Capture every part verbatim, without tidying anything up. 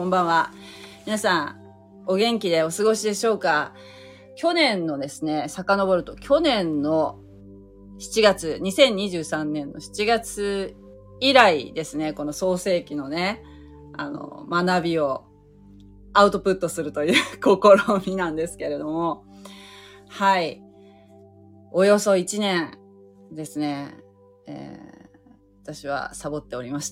んばんは。皆さん、お元気でお過ごしでしょうか？去年のですね、遡ると、去年のしちがつ、にせんにじゅうさんねんのしちがつ以来ですね、この創世記のね、あの、学びをアウトプットするという試みなんですけれども、はい。およそいちねんですね、えー、私はサボっておりました。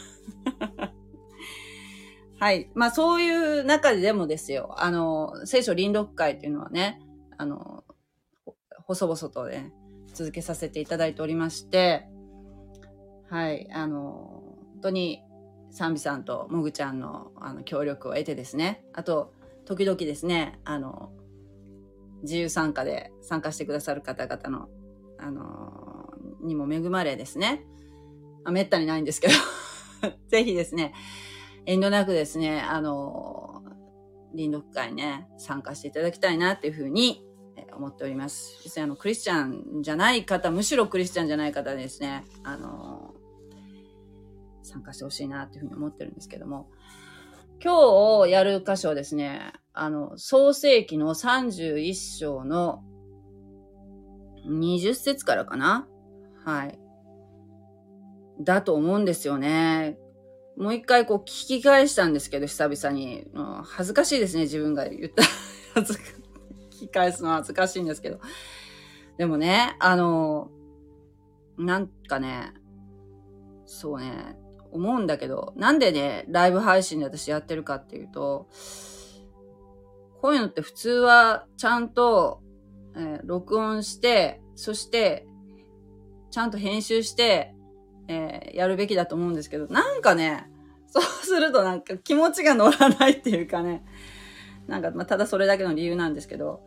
はい。まあそういう中でもですよ、あの、聖書臨読会っていうのはね、あの、細々とね、続けさせていただいておりまして、はい。あの、本当に賛美さんともぐちゃんのあの協力を得てですね、あと、時々ですね、あの、自由参加で参加してくださる方々の、あの、にも恵まれですね、まあ、めったにないんですけど、ぜひですね、遠慮なくですね、あの、臨読会ね、参加していただきたいなっていうふうに思っております。実際あの、クリスチャンじゃない方、むしろクリスチャンじゃない方ですね、あの、参加してほしいなっていうふうに思ってるんですけども、今日やる箇所はですね、あの、創世記のさんじゅういっ章のにじゅっ節からかな？はい。だと思うんですよね。もう一回こう聞き返したんですけど、久々に。うん、恥ずかしいですね、自分が言ったやつ。聞き返すのは恥ずかしいんですけど。でもね、あの、なんかね、そうね、思うんだけど、なんでね、ライブ配信で私やってるかっていうと、こういうのって普通はちゃんと、えー、録音して、そして、ちゃんと編集して、えー、やるべきだと思うんですけど、なんかね、そうするとなんか気持ちが乗らないっていうかね、なんか、まあ、ただそれだけの理由なんですけど、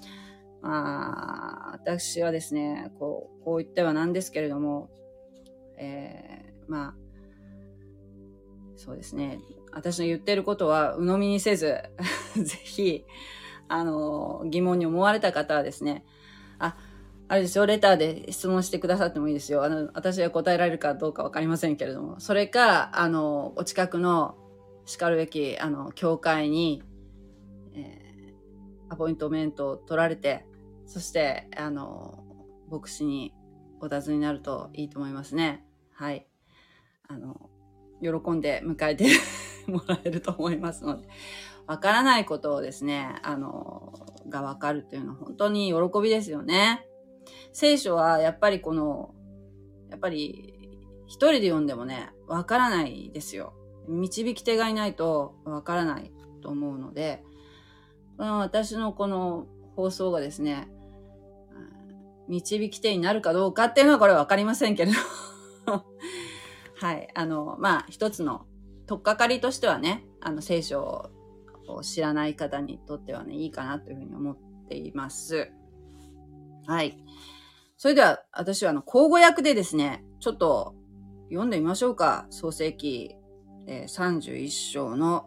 まあ、私はですね、こう、こう言ってはなんですけれども、えー、まあ、そうですね、私の言ってることは鵜呑みにせず、ぜひ、あの、疑問に思われた方はですね、あ、あれですよ、レターで質問してくださってもいいですよ。あの、私が答えられるかどうかわかりませんけれども。それか、あの、お近くの叱るべき、あの、教会に、えー、アポイントメントを取られて、そして、あの、牧師にお尋ねになるといいと思いますね。はい。あの、喜んで迎えてもらえると思いますので。わからないことをですね、あの、がわかるっていうのは本当に喜びですよね。聖書はやっぱりこの、やっぱり一人で読んでもね、わからないですよ。導き手がいないとわからないと思うので、この私のこの放送がですね、導き手になるかどうかっていうのはこれはわかりませんけれど。はい。あの、まあ、一つの取っかかりとしてはね、あの、聖書を知らない方にとってはね、いいかなというふうに思っています。はい。それでは、私はあの、口語訳でですね、ちょっと読んでみましょうか。創世記、えー、さんじゅういっ章の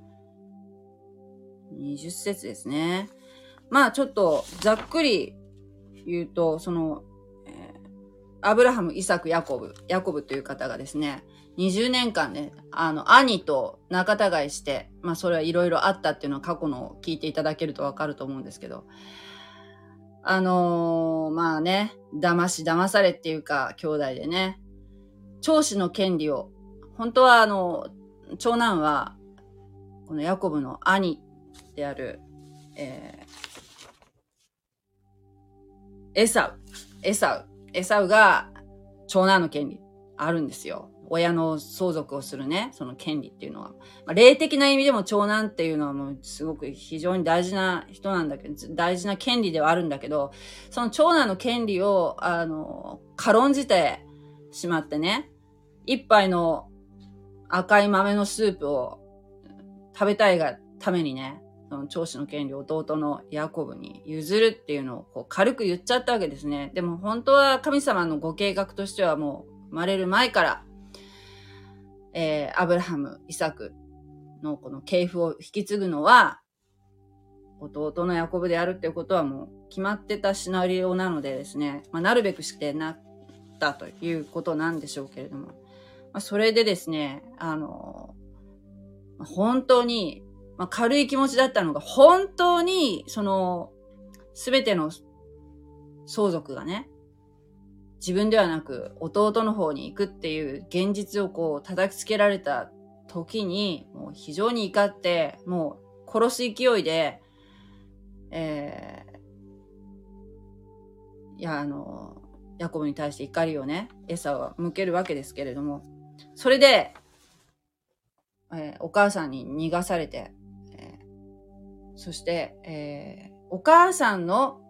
にじゅっ節ですね。まあ、ちょっとざっくり言うと、その、えー、アブラハム、イサク、ヤコブ、ヤコブという方がですね、にじゅうねんかんね、あの、兄と仲違いして、まあ、それはいろいろあったっていうのは過去の聞いていただけるとわかると思うんですけど、あのー、まあね、騙し騙されっていうか、兄弟でね、長子の権利を、本当はあの、長男は、このヤコブの兄である、えー、エサウ、エサウ、エサウが長男の権利あるんですよ。親の相続をするね、その権利っていうのは。まあ、霊的な意味でも長男っていうのはもうすごく非常に大事な人なんだけど、大事な権利ではあるんだけど、その長男の権利を、あの、軽んじてしまってね、一杯の赤い豆のスープを食べたいがためにね、その長子の権利を弟のヤコブに譲るっていうのをこう軽く言っちゃったわけですね。でも本当は神様のご計画としてはもう生まれる前から、えー、アブラハム、イサクのこの系譜を引き継ぐのは弟のヤコブであるっていうことはもう決まってたシナリオなのでですね、まあ、なるべくしてなったということなんでしょうけれども、まあ、それでですね、あの、 本当に、まあ、軽い気持ちだったのが、本当に、その、すべての相続がね、自分ではなく弟の方に行くっていう現実をこう叩きつけられた時に、もう非常に怒って、もう殺す勢いで、えー、いや、あの、ヤコブに対して怒りをね、エサは向けるわけですけれども、それで、えー、お母さんに逃がされて、えー、そして、えー、お母さんの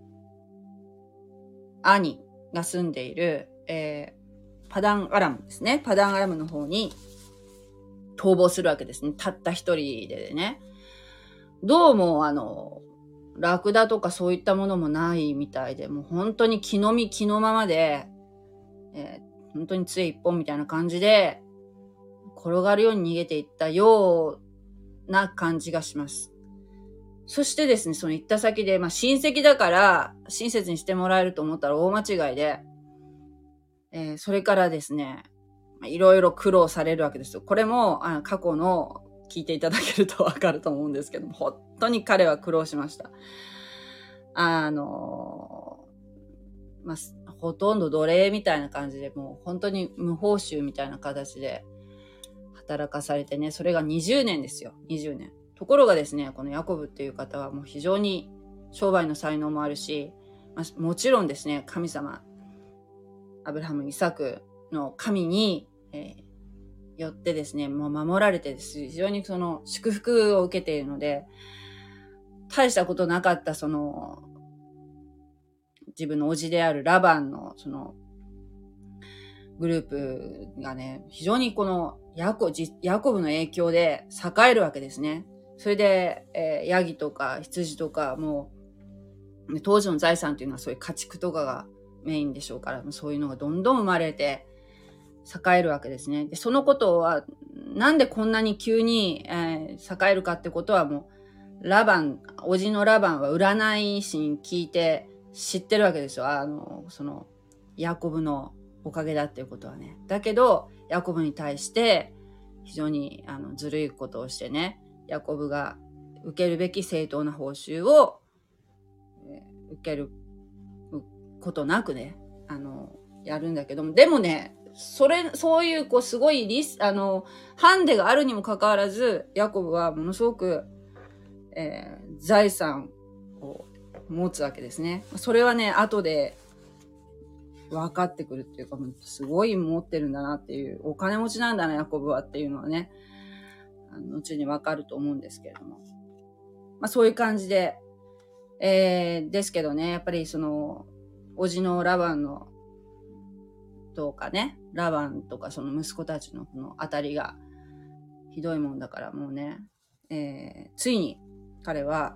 兄が住んでいる、えー、パダンアラムですね。パダンアラムの方に逃亡するわけですね。たった一人でね。どうも、あの、ラクダとかそういったものもないみたいで、もう本当に気の身気のままで、えー、本当に杖一本みたいな感じで、転がるように逃げていったような感じがします。そしてですね、その行った先で、まあ親戚だから親切にしてもらえると思ったら大間違いで、えー、それからですね、いろいろ苦労されるわけですよ。これもあ過去の聞いていただけるとわかると思うんですけども、本当に彼は苦労しました。あのー、まあ、ほとんど奴隷みたいな感じで、もう本当に無報酬みたいな形で働かされてね、それがにじゅうねんですよ。にじゅうねん。ところがですね、このヤコブっていう方はもう非常に商売の才能もあるし、まあ、もちろんですね、神様、アブラハム、イサクの神に、えー、よってですね、もう守られてです。非常にその祝福を受けているので、大したことなかったその、自分の叔父であるラバンのその、グループがね、非常にこのヤコ、ヤコブの影響で栄えるわけですね。それで、えー、ヤギとか羊とか、もう、当時の財産っていうのはそういう家畜とかがメインでしょうから、そういうのがどんどん生まれて栄えるわけですね。で、そのことは、なんでこんなに急に、えー、栄えるかってことはもう、ラバン、おじのラバンは占い師に聞いて知ってるわけですよ。あの、その、ヤコブのおかげだっていうことはね。だけど、ヤコブに対して非常にあのずるいことをしてね、ヤコブが受けるべき正当な報酬を、えー、受けることなくね、あの、やるんだけども、でもね、それ、そういうこうすごいリス、あの、ハンデがあるにもかかわらず、ヤコブはものすごく、えー、財産を持つわけですね。それはね、後で、分かってくるっていうか、もうすごい持ってるんだなっていう、お金持ちなんだな、ヤコブはっていうのはね、あの後に分かると思うんですけれども。まあそういう感じで、えー、ですけどね、やっぱりその、おじのラバンの、どうかね、ラバンとかその息子たちのこの当たりがひどいもんだからもうね、えー、ついに彼は、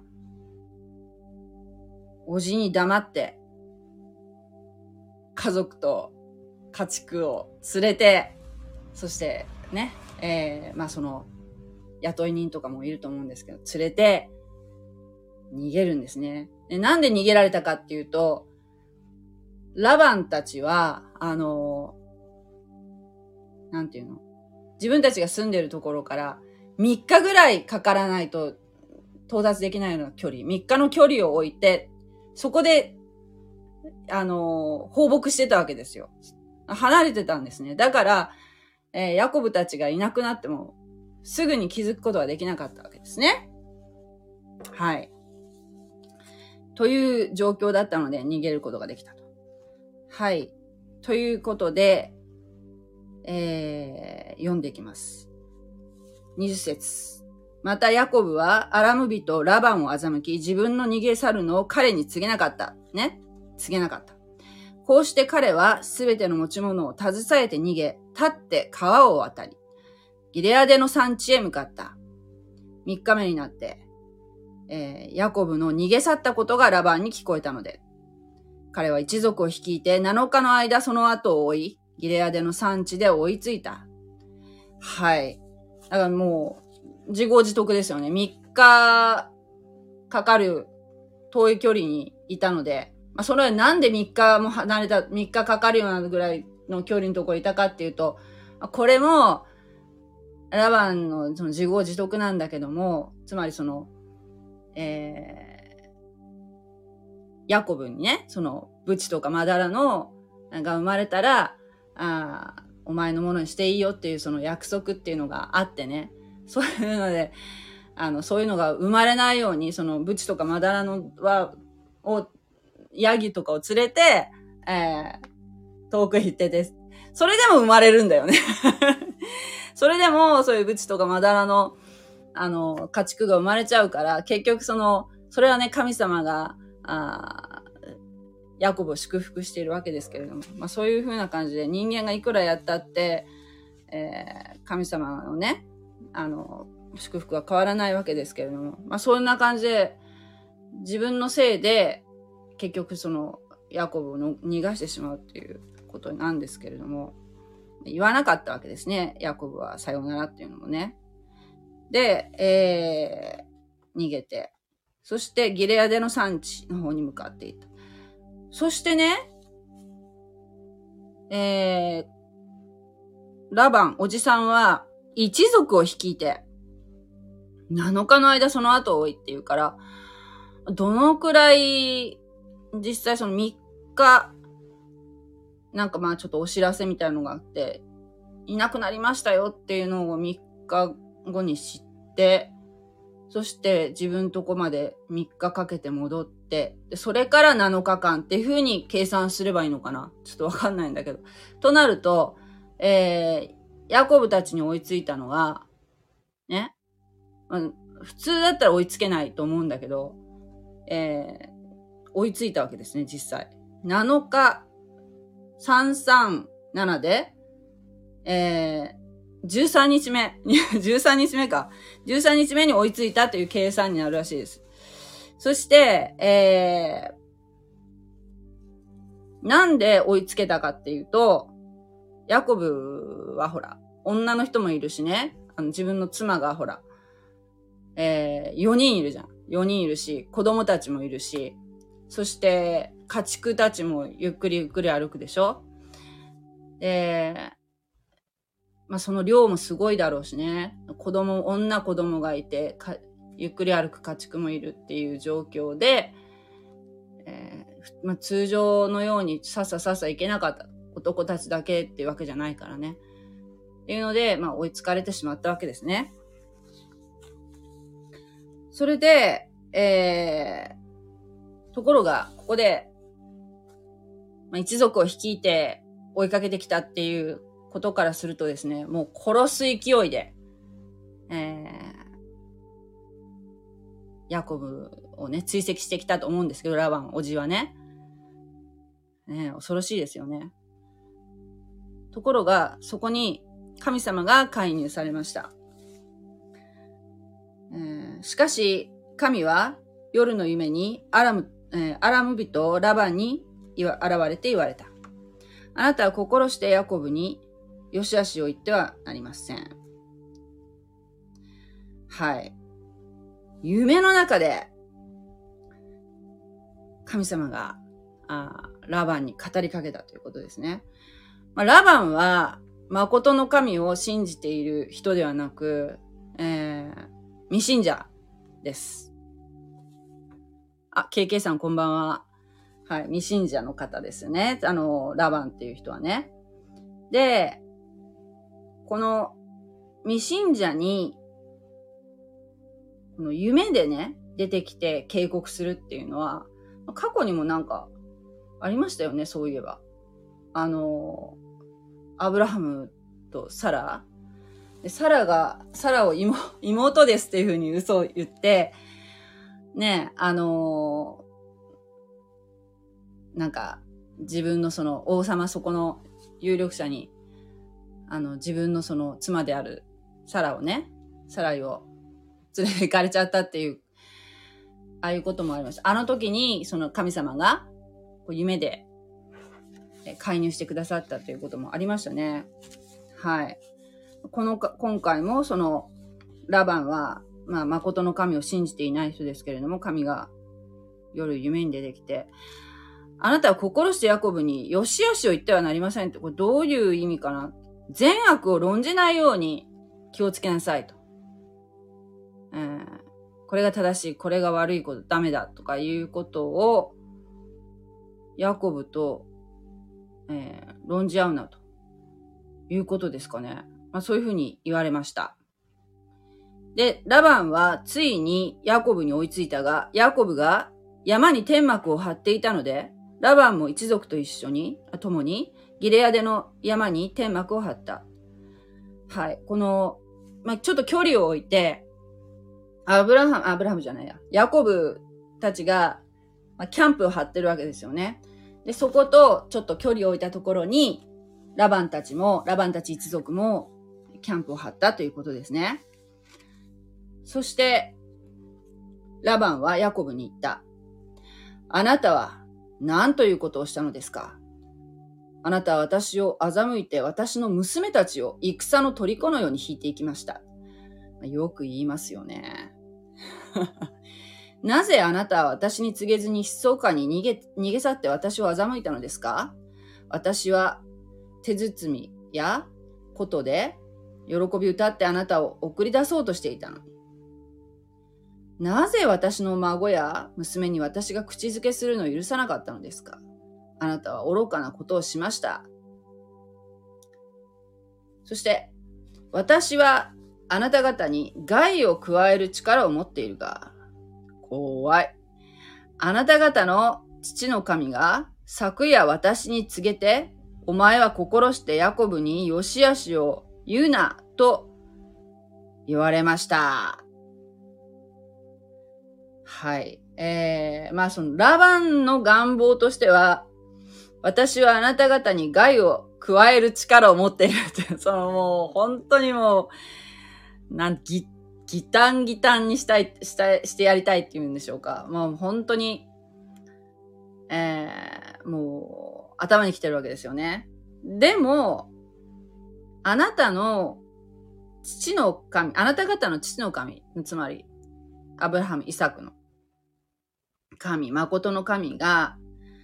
おじに黙って、家族と家畜を連れて、そしてね、えー、まあその、雇い人とかもいると思うんですけど、連れて逃げるんですね。で、なんで逃げられたかっていうと、ラバンたちは、あの、なんていうの、自分たちが住んでるところからみっかぐらいかからないと到達できないような距離、みっかの距離を置いて、そこであの、放牧してたわけですよ。離れてたんですね。だから、えー、ヤコブたちがいなくなっても、すぐに気づくことはできなかったわけですね。はい。という状況だったので、逃げることができたと。はい。ということで、えー、読んでいきます。にじゅっ節。またヤコブはアラム人ラバンを欺き、自分の逃げ去るのを彼に告げなかった。ね。告げなかった。こうして彼はすべての持ち物を携えて逃げ、立って川を渡り、ギレアデの山地へ向かった。三日目になって、えー、ヤコブの逃げ去ったことがラバンに聞こえたので、彼は一族を率いてなのかの間その後を追い、ギレアデの山地で追いついた。はい。だからもう、自業自得ですよね。三日かかる遠い距離にいたので、まあ、それはなんでみっかも離れた、みっかかかるようなぐらいの距離のところにいたかっていうと、これも、 ラバンのその自業自得なんだけども、つまりその、えー、ヤコブにね、その、ブチとかマダラの、が生まれたら、あお前のものにしていいよっていうその約束っていうのがあってね、そういうので、あの、そういうのが生まれないように、その、ブチとかマダラのは、を、ヤギとかを連れて、えー、遠く行ってです。それでも生まれるんだよね。それでも、そういうブチとかマダラの、あの、家畜が生まれちゃうから、結局その、それはね、神様が、あヤコブを祝福しているわけですけれども、まあそういう風な感じで人間がいくらやったって、えー、神様のね、あの、祝福は変わらないわけですけれども、まあそんな感じで、自分のせいで、結局その、ヤコブをの逃がしてしまうっていうことなんですけれども、言わなかったわけですね。ヤコブはさようならっていうのもね。で、えー、逃げて、そしてギレアデの山地の方に向かっていった。そしてね、えー、ラバン、おじさんは一族を率いて、なのかの間その後を追いって言うから、どのくらい、実際そのみっか、なんかまあちょっとお知らせみたいなのがあって、いなくなりましたよっていうのをみっかごに知って、そして自分とこまでみっかかけて戻って、でそれからなのかかんっていう風に計算すればいいのかな、ちょっとわかんないんだけど。となると、えー、ヤコブたちに追いついたのは、ね、まあ、普通だったら追いつけないと思うんだけど、えー、追いついたわけですね、実際。なのか、さんさんななで、えー、じゅうさんにちめ、じゅうさんにちめか。じゅうさんにちめに追いついたという計算になるらしいです。そして、えー、なんで追いつけたかっていうと、ヤコブはほら、女の人もいるしね、あの自分の妻がほら、えー、よにんいるじゃん。よにんいるし、子供たちもいるし、そして家畜たちもゆっくりゆっくり歩くでしょ。えー、まあその量もすごいだろうしね。子供、女子供がいて、ゆっくり歩く家畜もいるっていう状況で、えーまあ、通常のようにさっささっさ行けなかった男たちだけっていうわけじゃないからね。っていうので、まあ追いつかれてしまったわけですね。それで、えー、ところが、ここで、まあ、一族を率いて追いかけてきたっていうことからするとですね、もう殺す勢いで、えー、ヤコブをね、追跡してきたと思うんですけど、ラバン、おじはね。ね、恐ろしいですよね。ところが、そこに神様が介入されました。えー、しかし、神は夜の夢にアラム、えー、アラム人ラバンに現れて言われた。あなたは心してヤコブに良し悪しを言ってはなりません。はい。夢の中で神様があラバンに語りかけたということですね。まあ、ラバンは誠の神を信じている人ではなく、えー、未信者です。あ、ケーケー さんこんばんは。はい、未信者の方ですね。あの、ラバンっていう人はね。で、この未信者に、この夢でね、出てきて警告するっていうのは、過去にもなんかありましたよね、そういえば。あの、アブラハムとサラ。でサラが、サラを 妹, 妹ですっていう風に嘘を言って、ね、あのー、なんか、自分のその王様そこの有力者に、あの、自分のその妻であるサラをね、サライを連れて行かれちゃったっていう、ああいうこともありました。あの時に、その神様が、夢で介入してくださったということもありましたね。はい。このか、今回もその、ラバンは、まあ、誠の神を信じていない人ですけれども、神が夜夢に出てきて、あなたは心してヤコブに良し悪しを言ってはなりませんって、これどういう意味かな。善悪を論じないように気をつけなさいと。えー、これが正しい、これが悪いこと、ダメだとかいうことを、ヤコブと、えー、論じ合うなということですかね。まあ、そういうふうに言われました。で、ラバンはついにヤコブに追いついたが、ヤコブが山に天幕を張っていたので、ラバンも一族と一緒に、共に、ギレアデの山に天幕を張った。はい。この、まあ、ちょっと距離を置いて、アブラハム、アブラハムじゃないや、ヤコブたちが、まあ、キャンプを張ってるわけですよね。で、そことちょっと距離を置いたところに、ラバンたちも、ラバンたち一族も、キャンプを張ったということですね。そして、ラバンはヤコブに言った。あなたは何ということをしたのですか？あなたは私を欺いて私の娘たちを戦の虜のように引いていきました。よく言いますよね。なぜあなたは私に告げずに悲壮感に逃げ、逃げ去って私を欺いたのですか？私は手包みやことで喜び歌ってあなたを送り出そうとしていたのに。なぜ私の孫や娘に私が口づけするのを許さなかったのですか？あなたは愚かなことをしました。そして、私はあなた方に害を加える力を持っているが、怖い。あなた方の父の神が昨夜私に告げて、お前は心してヤコブによしあしを言うなと言われました。はい。えー、まあそのラバンの願望としては、私はあなた方に害を加える力を持っているって、そのもう本当にもう、なん、ぎ、ギタンギタンにしたい、したい、してやりたいっていうんでしょうか。もう本当に、えー、もう頭に来てるわけですよね。でも、あなたの父の神、あなた方の父の神、つまり、アブラハム、イサクの神、誠の神が、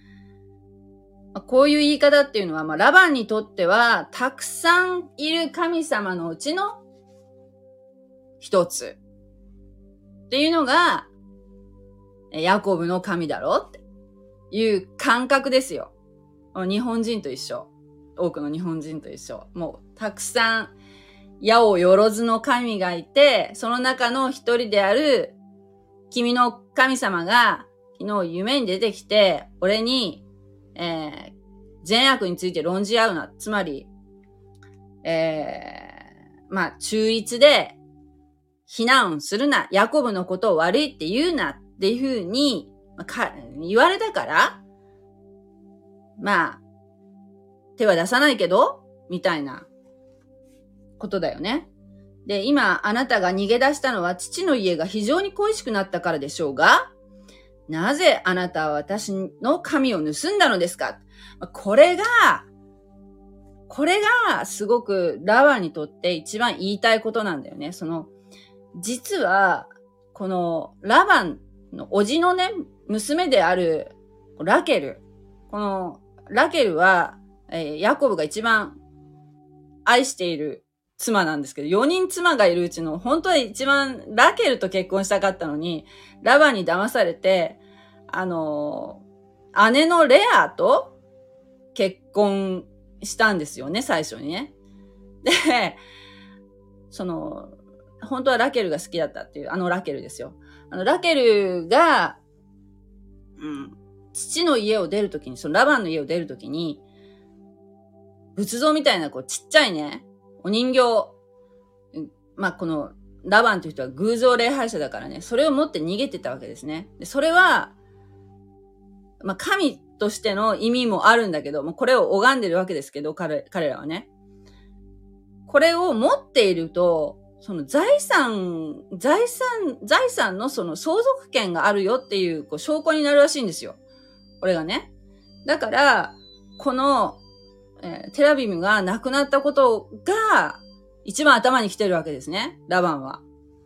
こういう言い方っていうのは、まあ、ラバンにとっては、たくさんいる神様のうちの一つっていうのが、ヤコブの神だろうっていう感覚ですよ。日本人と一緒。多くの日本人と一緒。もう、たくさん、矢をよろずの神がいて、その中の一人である、君の神様が、昨日夢に出てきて、俺に、えー、善悪について論じ合うな。つまり、えー、まあ、中立で、非難するな。ヤコブのことを悪いって言うなっていうふうに、まあ、か言われたから、まあ、手は出さないけど、みたいなことだよね。で、今、あなたが逃げ出したのは父の家が非常に恋しくなったからでしょうが、なぜあなたは私の神を盗んだのですか？これが、これがすごくラバンにとって一番言いたいことなんだよね。その、実は、このラバンの叔父のね、娘であるラケル。このラケルは、えー、ヤコブが一番愛している妻なんですけど、よにん妻がいるうちの本当は一番ラケルと結婚したかったのに、ラバンに騙されて、あのー、姉のレアと結婚したんですよね、最初にね。で、その、本当はラケルが好きだったっていう、あのラケルですよ。あのラケルが、うん、父の家を出るときに、そのラバンの家を出るときに、仏像みたいなこうちっちゃいね、お人形、まあ、このラバンという人は偶像礼拝者だからね、それを持って逃げてたわけですね。でそれは、まあ、神としての意味もあるんだけど、もうこれを拝んでるわけですけど、彼、彼らはね。これを持っていると、その財産、財産、財産のその相続権があるよっていう、こう証拠になるらしいんですよ。これがね。だから、この、えー、テラビムが亡くなったことが一番頭に来てるわけですね。ラバンは。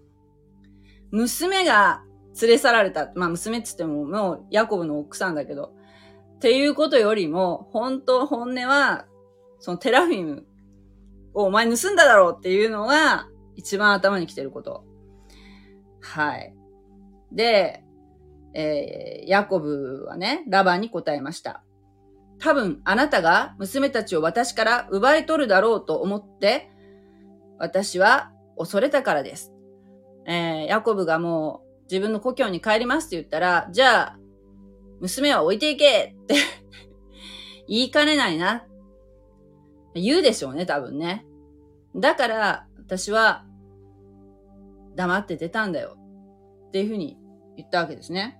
娘が連れ去られた。まあ娘って言ってももうヤコブの奥さんだけど。っていうことよりも、本当、本音は、そのテラフィムをお前盗んだだろうっていうのが、 一番頭に来てること。はい。で、えー、ヤコブはね、ラバンに答えました。多分あなたが娘たちを私から奪い取るだろうと思って、私は恐れたからです。えー、ヤコブがもう自分の故郷に帰りますって言ったら、じゃあ、娘は置いていけって言いかねないな。言うでしょうね、多分ね。だから、私は黙って出たんだよ。っていうふうに言ったわけですね。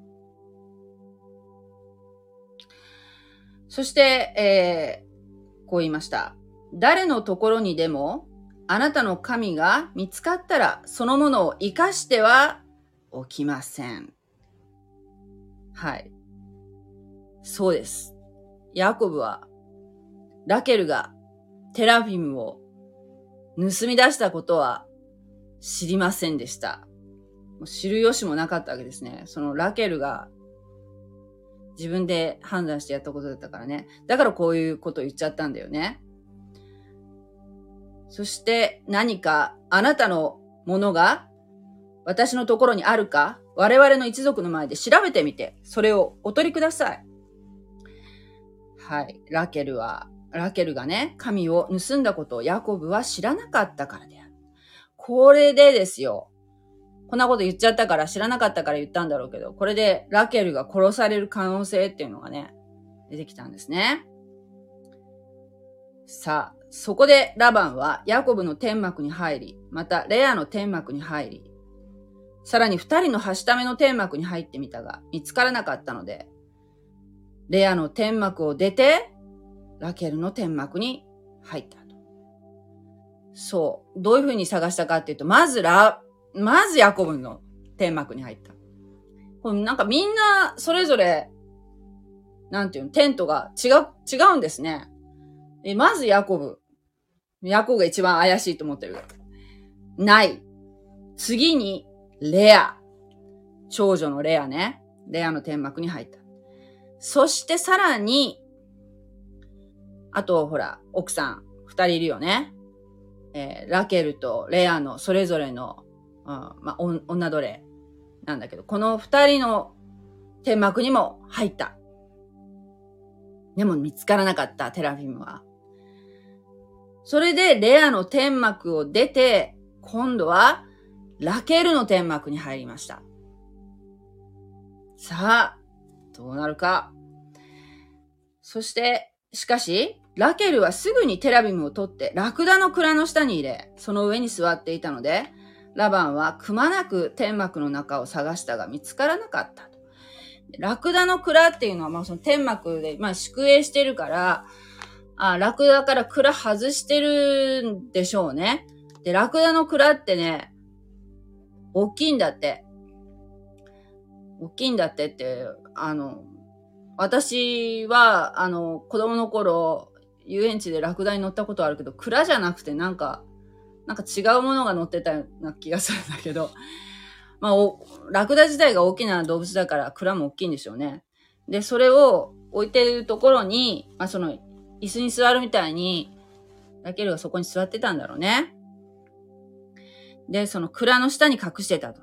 そして、えー、こう言いました。誰のところにでも、あなたの神が見つかったら、そのものを生かしてはおきません。はい。そうです。ヤコブは、ラケルがテラフィムを盗み出したことは知りませんでした。もう知る由もなかったわけですね。そのラケルが自分で判断してやったことだったからね。だからこういうことを言っちゃったんだよね。そして何かあなたのものが私のところにあるか、我々の一族の前で調べてみて、それをお取りください。はい。ラケルは、ラケルがね、神を盗んだことをヤコブは知らなかったからである。これでですよ。こんなこと言っちゃったから知らなかったから言ったんだろうけど、これでラケルが殺される可能性っていうのがね、出てきたんですね。さあ、そこでラバンはヤコブの天幕に入り、またレアの天幕に入り、さらに二人のはしための天幕に入ってみたが、見つからなかったので、レアの天幕を出て、ラケルの天幕に入ったと。そう。どういう風に探したかっていうと、まずラ、まずヤコブの天幕に入った。これなんかみんなそれぞれ、なんていうの、テントが違う、違うんですね。えまずヤコブ。ヤコブが一番怪しいと思ってる。ない。次に、レア。長女のレアね。レアの天幕に入った。そしてさらに、あと、ほら、奥さん、二人いるよね。えー、ラケルとレアのそれぞれの、うん、まあ、女奴隷なんだけど、この二人の天幕にも入った。でも見つからなかった、テラフィムは。それで、レアの天幕を出て、今度は、ラケルの天幕に入りました。さあ、どうなるか。そして、しかし、ラケルはすぐにテラビムを取ってラクダの蔵の下に入れ、その上に座っていたので、ラバンはくまなく天幕の中を探したが見つからなかったと。ラクダの蔵っていうのは、まあその天幕で、まあ宿営してるから、あ、ラクダから蔵外してるんでしょうね。で、ラクダの蔵ってね、大きいんだって。大きいんだってって、あの、私は、あの、子供の頃、遊園地でラクダに乗ったことあるけど、蔵じゃなくてなんか、なんか違うものが乗ってたような気がするんだけど、まあ、お、ラクダ自体が大きな動物だから蔵も大きいんでしょうね。で、それを置いてるところに、まあ、その、椅子に座るみたいに、ラケルがそこに座ってたんだろうね。で、その蔵の下に隠してたと。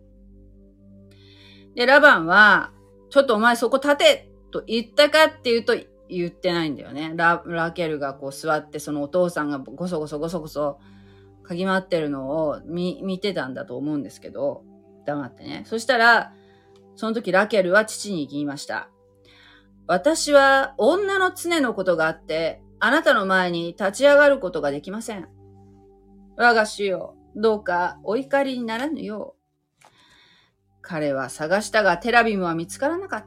で、ラバンは、ちょっとお前そこ立てと言ったかっていうと言ってないんだよね。ラ、ラケルがこう座って、そのお父さんがごそごそごそごそ嗅ぎ回ってるのを見、見てたんだと思うんですけど、黙ってね。そしたら、その時ラケルは父に言いました。私は女の常のことがあって、あなたの前に立ち上がることができません。我が主よ、どうかお怒りにならぬよう。彼は探したがテラビムは見つからなかった。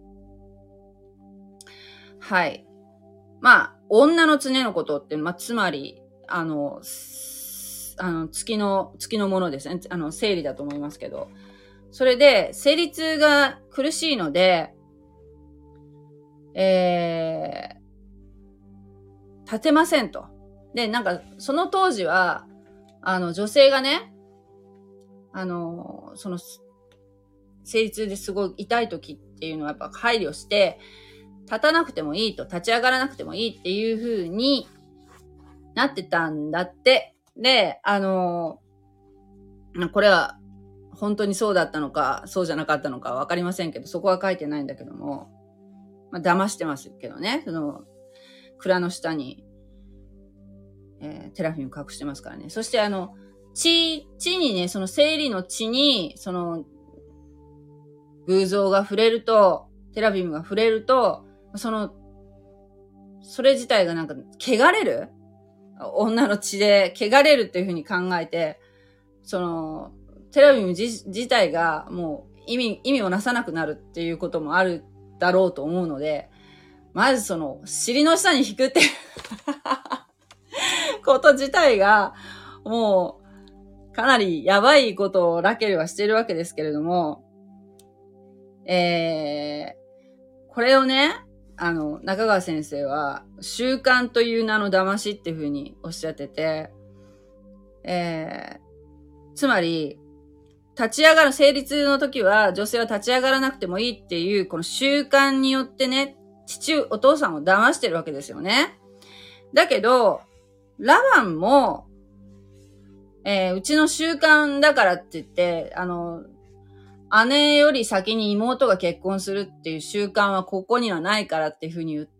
はい。まあ、女の常のことって、まあ、つまり、あの、あの、月の、月のものですね。あの、生理だと思いますけど。それで、生理痛が苦しいので、えー、立てませんと。で、なんか、その当時は、あの、女性がね、あの、その、生理痛ですごい痛い時っていうのはやっぱ配慮して、立たなくてもいいと、立ち上がらなくてもいいっていう風になってたんだって。 で、あの、これは本当にそうだったのか、そうじゃなかったのかわかりませんけど、そこは書いてないんだけども、まあ、騙してますけどね、その、蔵の下に、えー、テラフィム隠してますからね。そしてあの、地、地にね、その生理の地に、その、偶像が触れると、テラフィムが触れると、その、それ自体がなんか、汚れる女の血で汚れるっていう風に考えて、その、テラフィム自、自体がもう意味、意味をなさなくなるっていうこともあるだろうと思うので、まずその、尻の下に引くっていうこと自体が、もう、かなりやばいことをラケルはしてるわけですけれども、えー、これをね、あの、中川先生は、習慣という名の騙しっていうふうにおっしゃってて、えー、つまり、立ち上がる、成立の時は女性は立ち上がらなくてもいいっていう、この習慣によってね、父、お父さんを騙してるわけですよね。だけど、ラバンも、えー、うちの習慣だからって言って、あの、姉より先に妹が結婚するっていう習慣はここにはないからっていうふうに言って、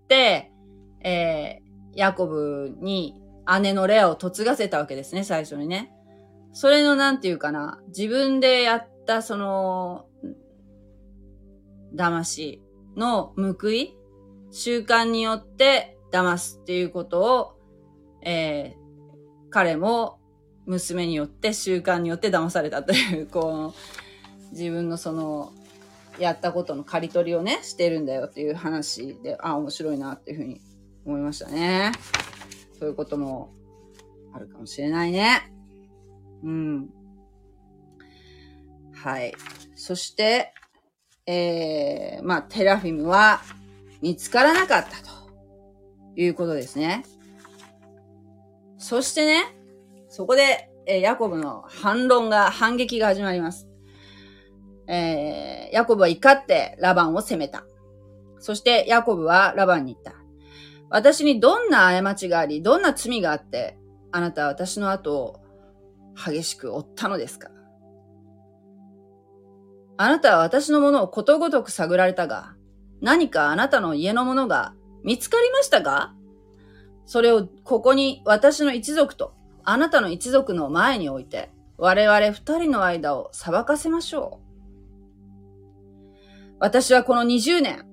えー、ヤコブに姉のレアを嫁がせたわけですね、最初にね。それのなんていうかな、自分でやったその、騙しの報い、習慣によって騙すっていうことを、えー、彼も娘によって習慣によって騙されたという、こう、自分のその、やったことの刈り取りをね、してるんだよっていう話で、あ、面白いなっていうふうに思いましたね。そういうこともあるかもしれないね。うん。はい。そして、えー、まあ、テラフィムは見つからなかったということですね。そしてね、そこで、えー、ヤコブの反論が、反撃が始まります。えー、ヤコブは怒ってラバンを責めた。そしてヤコブはラバンに言った。私にどんな過ちがあり、どんな罪があって、あなたは私の後を激しく追ったのですか？あなたは私のものをことごとく探られたが、何かあなたの家のものが見つかりましたか？それをここに私の一族とあなたの一族の前に置いて、我々二人の間を裁かせましょう。私はこのにじゅうねん、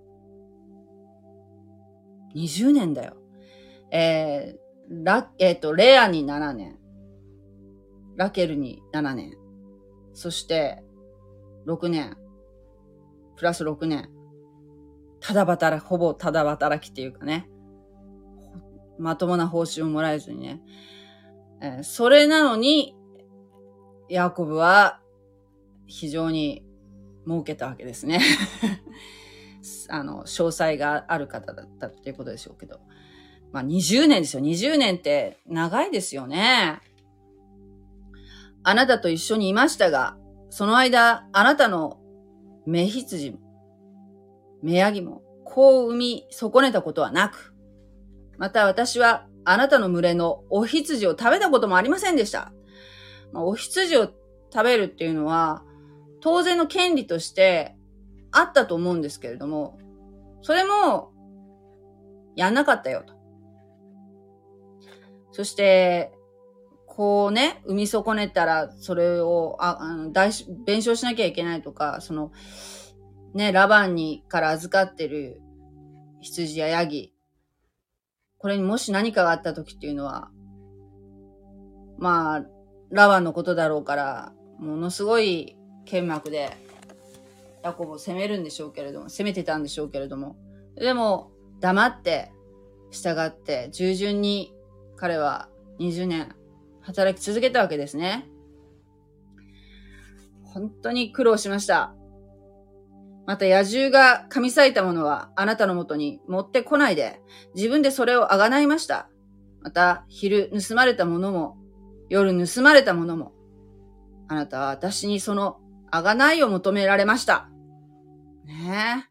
にじゅうねんだよ。えー、ラ、えっと、レアにななねん、ラケルにななねん、そしてろくねん、プラスろくねん、ただ働き、ほぼただ働きっていうかね、まともな報酬をもらえずにね、えー、それなのに、ヤコブは非常に儲けたわけですね。あの、詳細がある方だったっていうことでしょうけど。まあにじゅうねんですよ。にじゅうねんって長いですよね。あなたと一緒にいましたが、その間、あなたの目羊も、目ヤギも、子を産み損ねたことはなく、また私はあなたの群れのお羊を食べたこともありませんでした。まあ、お羊を食べるっていうのは、当然の権利としてあったと思うんですけれども、それもやんなかったよと。そして、こうね、産み損ねたらそれをああの弁償しなきゃいけないとか、そのね、ラバンにから預かってる羊やヤギ、これにもし何かがあった時っていうのは、まあ、ラバンのことだろうから、ものすごい剣幕でヤコブを責めるんでしょうけれども、責めてたんでしょうけれども、でも黙って従って従順に彼はにじゅうねん働き続けたわけですね。本当に苦労しました。また野獣が噛み裂いたものはあなたのもとに持ってこないで、自分でそれをあがないました。また昼盗まれたものも夜盗まれたものも、あなたは私にそのあがないを求められました。ねえ。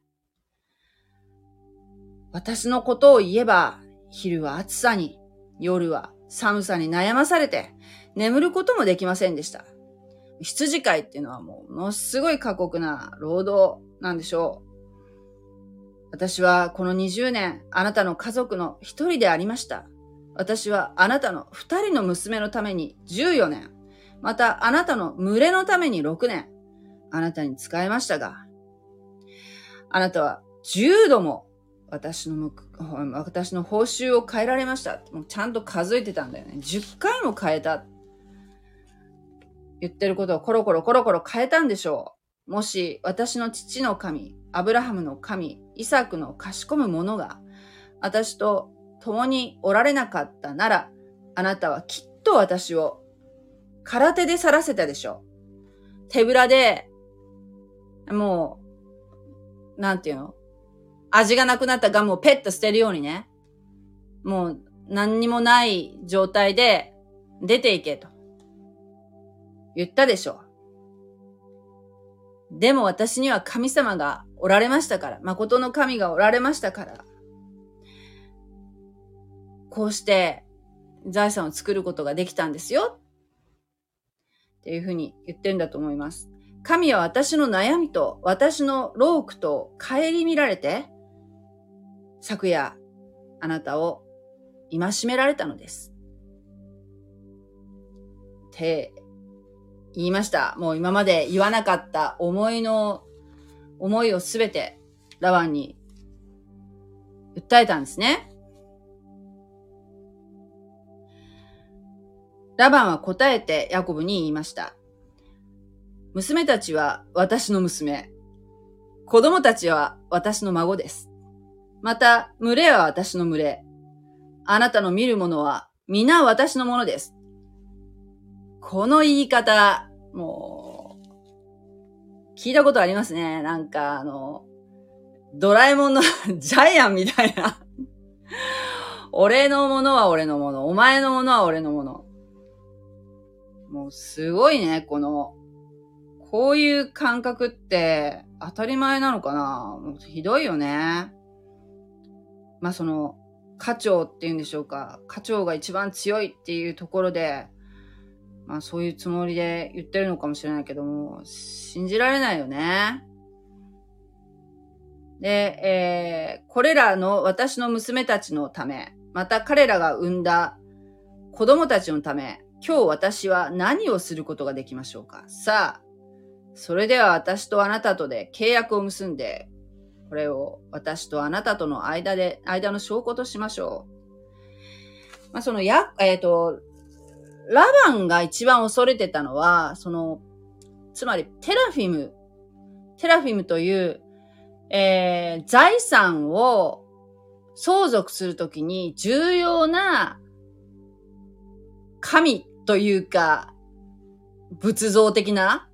私のことを言えば、昼は暑さに、夜は寒さに悩まされて、眠ることもできませんでした。羊飼いっていうのはもう、ものすごい過酷な労働なんでしょう。私はこのにじゅうねん、あなたの家族の一人でありました。私はあなたの二人の娘のためにじゅうよねん、またあなたの群れのためにろくねん、あなたに仕えましたが、あなたはじゅうども私のむく、私の報酬を変えられました。もうちゃんと数えてたんだよね。じゅっかいも変えた。言ってることをコロコロコロコロ変えたんでしょう。もし私の父の神、アブラハムの神、イサクの賢む者が私と共におられなかったなら、あなたはきっと私を空手で去らせたでしょう。手ぶらで、もう、なんていうの？味がなくなったガムをペッと捨てるようにね。もう何にもない状態で出ていけと言ったでしょう。でも私には神様がおられましたから、誠の神がおられましたから、こうして財産を作ることができたんですよ。っていうふうに言ってるんだと思います。神は私の悩みと私の労苦と顧みられて、昨夜あなたを戒められたのです。って言いました。もう今まで言わなかった思いの、思いをすべてラバンに訴えたんですね。ラバンは答えてヤコブに言いました。娘たちは私の娘。子供たちは私の孫です。また、群れは私の群れ。あなたの見るものは皆私のものです。この言い方、もう、聞いたことありますね。なんかあの、ドラえもんのジャイアンみたいな。俺のものは俺のもの。お前のものは俺のもの。もうすごいね、この、こういう感覚って当たり前なのかな？もうひどいよね。まあその、家長っていうんでしょうか。家長が一番強いっていうところで、まあそういうつもりで言ってるのかもしれないけども、信じられないよね。で、えー、これらの私の娘たちのため、また彼らが産んだ子供たちのため、今日私は何をすることができましょうか。さあ、それでは私とあなたとで契約を結んで、これを私とあなたとの間で、間の証拠としましょう。まあ、そのや、えっと、ラバンが一番恐れてたのは、その、つまりテラフィム、テラフィムという、えー、財産を相続するときに重要な神というか、仏像的な、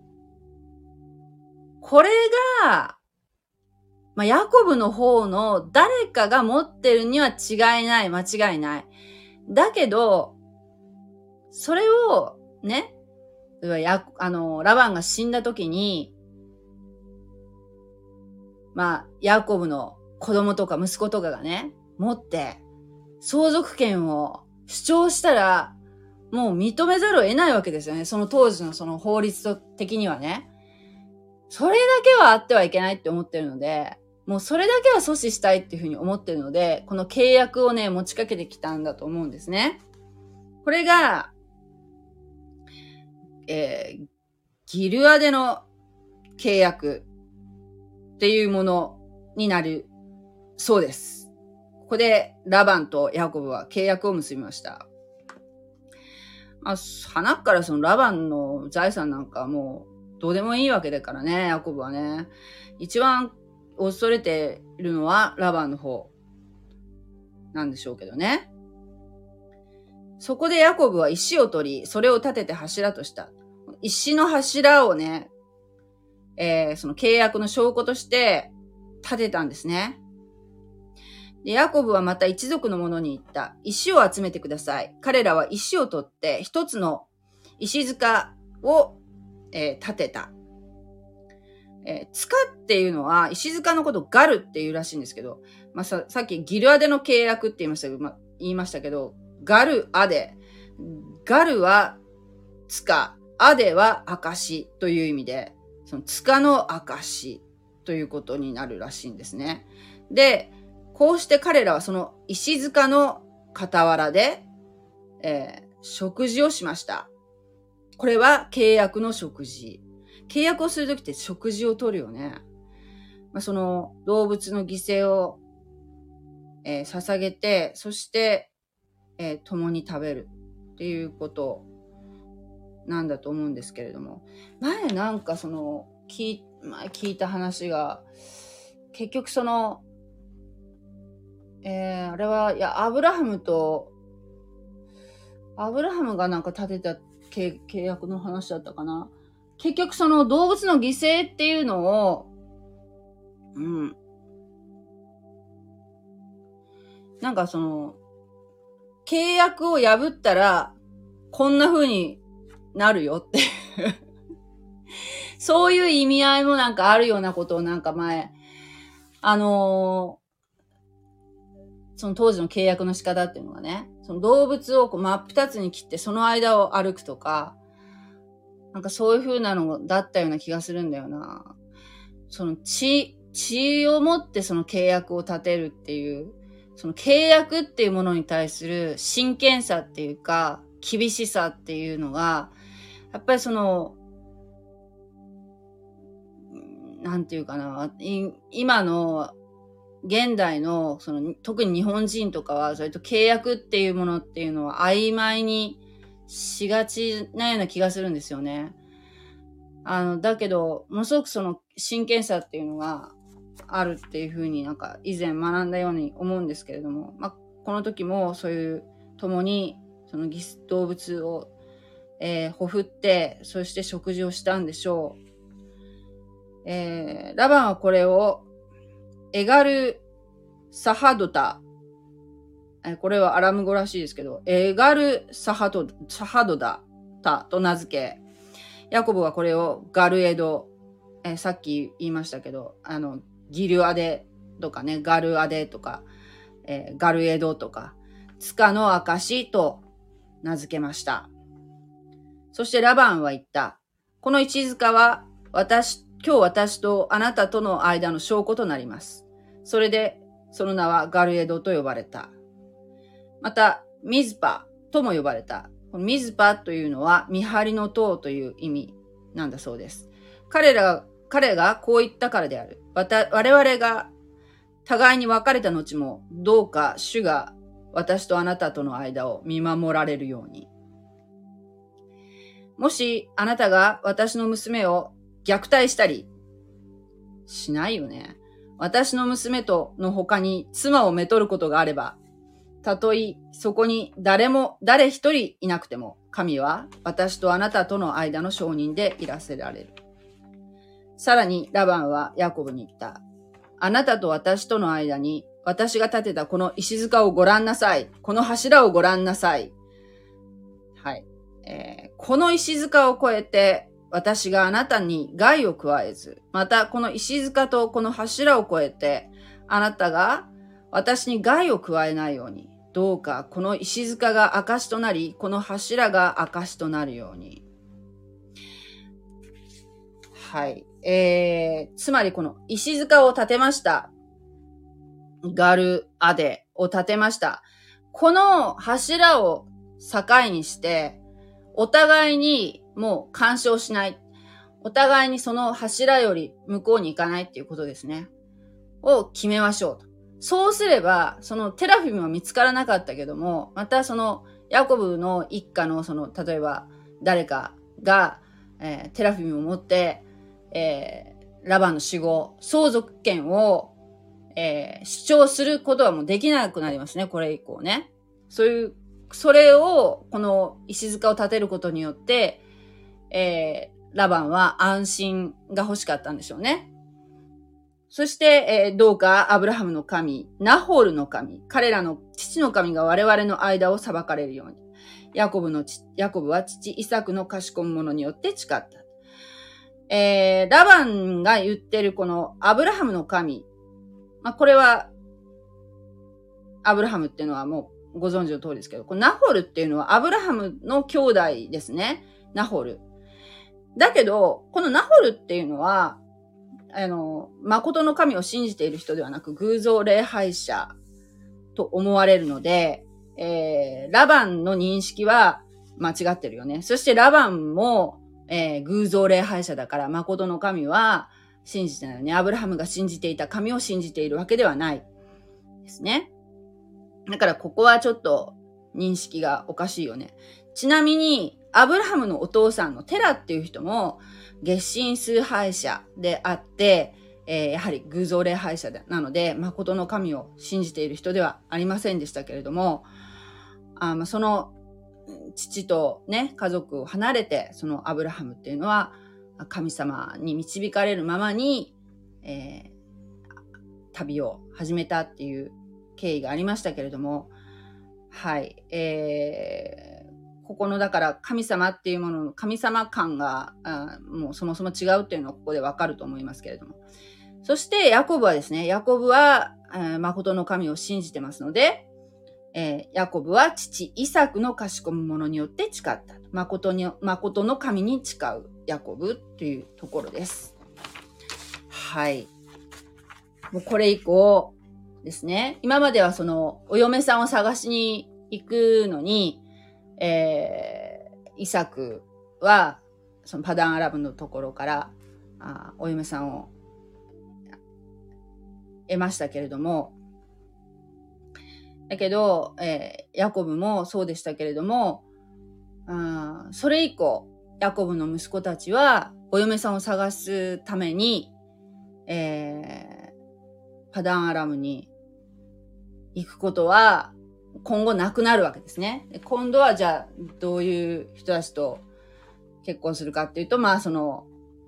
これが、まあ、ヤコブの方の誰かが持ってるには違いない、間違いない。だけど、それを、ね、や、あの、ラバンが死んだ時に、まあ、ヤコブの子供とか息子とかがね、持って、相続権を主張したら、もう認めざるを得ないわけですよね。その当時のその法律的にはね。それだけはあってはいけないって思ってるので、もうそれだけは阻止したいっていうふうに思ってるので、この契約をね、持ちかけてきたんだと思うんですね。これが、えー、ギルアデの契約っていうものになるそうです。ここでラバンとヤコブは契約を結びました。まあ、花からそのラバンの財産なんかもうどうでもいいわけだからね、ヤコブはね。一番恐れているのはラバンの方なんでしょうけどね。そこでヤコブは石を取り、それを立てて柱とした。石の柱をね、えー、その契約の証拠として立てたんですね。で、ヤコブはまた一族の者に言った。石を集めてください。彼らは石を取って一つの石塚を、えー、建てた。えー、塚っていうのは石塚のことをガルっていうらしいんですけど、まあ、さ、さっきギルアデの契約って言いましたけど、まあ、言いましたけど、 ガルアデ。ガルは塚、アデは証という意味で、その塚の証ということになるらしいんですね。で、こうして彼らはその石塚の傍らで、えー、食事をしました。これは契約の食事。契約をするときって食事をとるよね。まあ、その動物の犠牲を、えー、捧げて、そして、えー、共に食べるっていうことなんだと思うんですけれども、前なんかその聞い、前聞いた話が、結局その、えー、あれは、いや、アブラハムと、アブラハムがなんか立てた契約の話だったかな。結局その動物の犠牲っていうのを、うん。なんかその、契約を破ったら、こんな風になるよって。そういう意味合いもなんかあるようなことをなんか前、あのー、その当時の契約の仕方っていうのがね、その動物をこう真っ二つに切ってその間を歩くとか、なんかそういう風なのだったような気がするんだよな。その血、血を持ってその契約を立てるっていう、その契約っていうものに対する真剣さっていうか、厳しさっていうのが、やっぱりその、なんていうかな、今の現代の、その、特に日本人とかは、それと契約っていうものっていうのは曖昧にしがちなような気がするんですよね。あの、だけど、ものすごくその真剣さっていうのがあるっていうふうになんか以前学んだように思うんですけれども、まあ、この時もそういう共にその動物を、えー、ほふって、そして食事をしたんでしょう。えー、ラバンはこれをエガル・サハドタ。これはアラム語らしいですけど、エガル・サハド、サハドダタと名付け、ヤコブはこれをガルエド、えさっき言いましたけど、あの、ギルアデとかね、ガルアデとか、えー、ガルエドとか、塚の証と名付けました。そしてラバンは言った。この一塚は私、今日私とあなたとの間の証拠となります。それで、その名はガルエドと呼ばれた。また、ミズパとも呼ばれた。ミズパというのは見張りの塔という意味なんだそうです。彼らが、彼がこう言ったからである。我々が互いに別れた後も、どうか主が私とあなたとの間を見守られるように。もしあなたが私の娘を虐待したり、しないよね。私の娘との他に妻をめとることがあれば、たとえそこに誰も、誰一人いなくても、神は私とあなたとの間の証人でいらせられる。さらにラバンはヤコブに言った。あなたと私との間に、私が建てたこの石塚をご覧なさい。この柱をご覧なさい。はい。えー、この石塚を越えて、私があなたに害を加えず、またこの石塚とこの柱を越えて、あなたが私に害を加えないように、どうかこの石塚が証となり、この柱が証となるように。はい。えー、つまりこの石塚を建てました。ガルアデを建てました。この柱を境にして、お互いにもう干渉しない。お互いにその柱より向こうに行かないっていうことですね。を決めましょうと。そうすれば、そのテラフィムは見つからなかったけども、またそのヤコブの一家のその、例えば誰かが、えー、テラフィムを持って、えー、ラバンの死後、相続権を、えー、主張することはもうできなくなりますね、これ以降ね。そういう、それを、この石塚を建てることによって、えー、ラバンは安心が欲しかったんでしょうね。そして、えー、どうかアブラハムの神、ナホールの神、彼らの父の神が我々の間を裁かれるように。ヤコブのヤコブは父イサクの賢む者によって誓った。えー、ラバンが言ってるこのアブラハムの神、まあ、これは、アブラハムっていうのはもうご存知の通りですけど、このナホルっていうのはアブラハムの兄弟ですね。ナホル。だけど、このナホルっていうのは、あの、誠の神を信じている人ではなく、偶像礼拝者と思われるので、えー、ラバンの認識は間違ってるよね。そしてラバンも、えー、偶像礼拝者だから、誠の神は信じてないよね。アブラハムが信じていた神を信じているわけではないですね。だからここはちょっと認識がおかしいよね。ちなみに、アブラハムのお父さんのテラっていう人も、月神崇拝者であって、えー、やはり偶像礼拝者なので、誠の神を信じている人ではありませんでしたけれども、あまあ、その父とね、家族を離れて、そのアブラハムっていうのは、神様に導かれるままに、えー、旅を始めたっていう経緯がありましたけれども、はい、えー、ここのだから神様っていうものの神様感があもうそもそも違うっていうのはここでわかると思いますけれども、そしてヤコブはですね、ヤコブは、えー、誠の神を信じてますので、えー、ヤコブは父イサクの賢むものによって誓った。誠に、誠の神に誓うヤコブというところです。はい。もうこれ以降ですね、今まではそのお嫁さんを探しに行くのに、えー、イサクはそのパダンアラブのところからあお嫁さんを得ましたけれども、だけど、えー、ヤコブもそうでしたけれども、あそれ以降、ヤコブの息子たちはお嫁さんを探すために、えー、パダンアラムに行くことは今後なくなるわけですね。今度はじゃあどういう人たちと結婚するかっていうと、まあその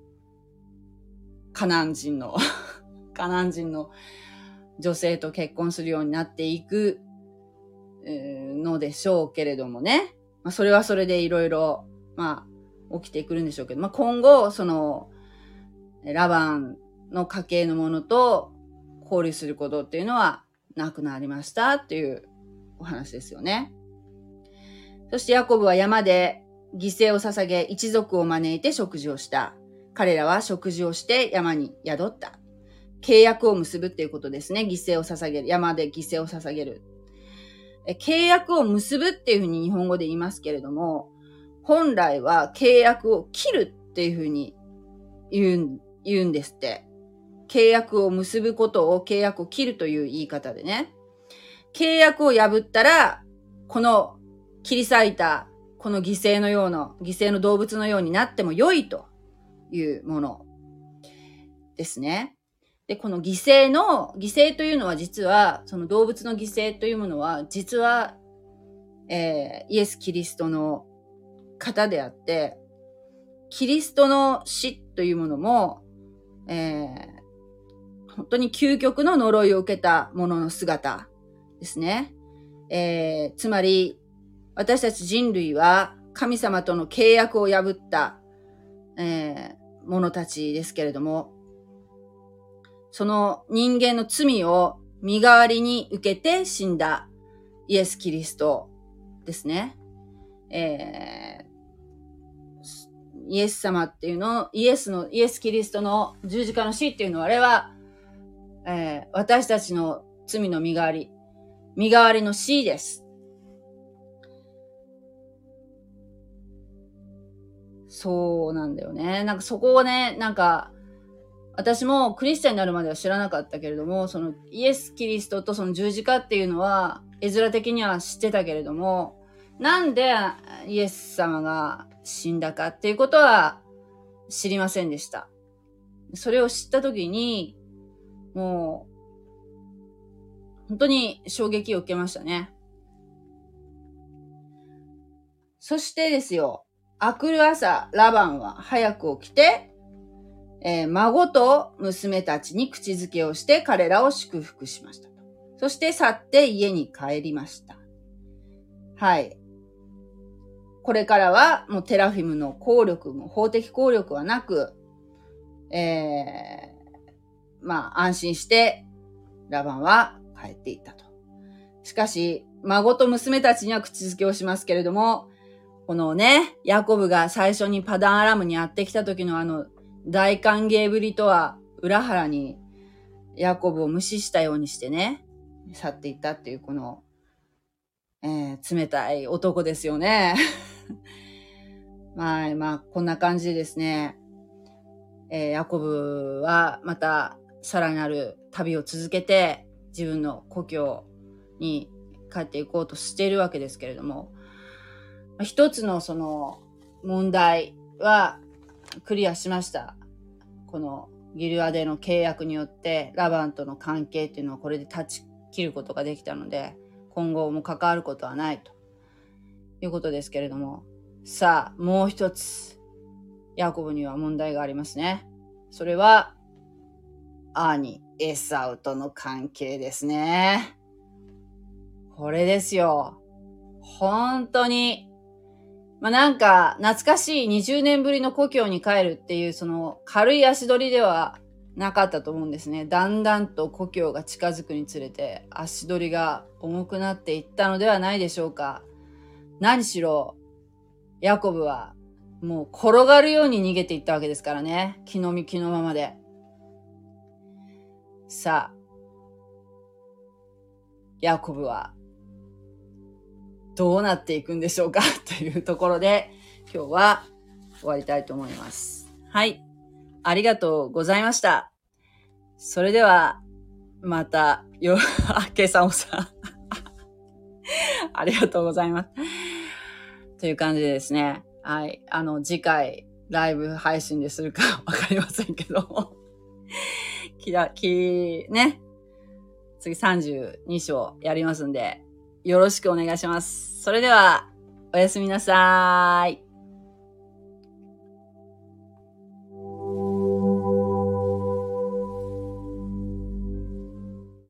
カナン人のカナン人の女性と結婚するようになっていくのでしょうけれどもね。まあ、それはそれでいろいろ、まあ、起きてくるんでしょうけど、まあ、今後、その、ラバンの家系のものと交流することっていうのはなくなりましたっていうお話ですよね。そしてヤコブは山で犠牲を捧げ、一族を招いて食事をした。彼らは食事をして山に宿った。契約を結ぶっていうことですね。犠牲を捧げる。山で犠牲を捧げる。契約を結ぶっていうふうに日本語で言いますけれども、本来は契約を切るっていうふうに言うん、言うんですって。契約を結ぶことを契約を切るという言い方でね。契約を破ったら、この切り裂いた、この犠牲のような、犠牲の動物のようになっても良いというものですね。で、この犠牲の、犠牲というのは実は、その動物の犠牲というものは、実は、えー、イエス・キリストの方であって、キリストの死というものも、えー、本当に究極の呪いを受けたものの姿ですね。えー、つまり、私たち人類は神様との契約を破った、えー、者たちですけれども、その人間の罪を身代わりに受けて死んだイエス・キリストですね。えー、イエス様っていうのを、イエスの、イエス・キリストの十字架の死っていうのは、あれは、えー、私たちの罪の身代わり、身代わりの死です。そうなんだよね。なんかそこをね、なんか、私もクリスチャンになるまでは知らなかったけれども、そのイエス・キリストとその十字架っていうのは、絵面的には知ってたけれども、なんでイエス様が死んだかっていうことは知りませんでした。それを知ったときに、もう、本当に衝撃を受けましたね。そしてですよ、明くる朝、ラバンは早く起きて、えー、孫と娘たちに口づけをして彼らを祝福しました。そして去って家に帰りました。はい。これからはもうテラフィムの効力も法的効力はなく、えー、まあ安心してラバンは帰っていったと。しかし、 孫と娘たちには口づけをしますけれども、このね、ヤコブが最初にパダンアラムにやってきた時のあの大歓迎ぶりとは裏腹にヤコブを無視したようにしてね、去っていったっていうこの、えー、冷たい男ですよね。まあ、まあ、こんな感じでですね、えー、ヤコブはまたさらなる旅を続けて自分の故郷に帰っていこうとしているわけですけれども、一つのその問題はクリアしました。このギルアデの契約によってラバンとの関係っていうのをこれで断ち切ることができたので、今後も関わることはないということですけれども、さあもう一つヤコブには問題がありますね。それは兄エサウとの関係ですね。これですよ。本当にまあ、なんか懐かしいにじゅうねんぶりの故郷に帰るっていうその軽い足取りではなかったと思うんですね。だんだんと故郷が近づくにつれて足取りが重くなっていったのではないでしょうか。何しろヤコブはもう転がるように逃げていったわけですからね。気の身気のままで。さあ、ヤコブはどうなっていくんでしょうかというところで今日は終わりたいと思います。はい。ありがとうございました。それではまたよ、あ、ケイさんおさんありがとうございます。という感じでですね。はい。あの次回ライブ配信でするかわかりませんけども。きら、き、ね。次さんじゅうに章やりますんで。よろしくお願いします。それでは、おやすみなさーい。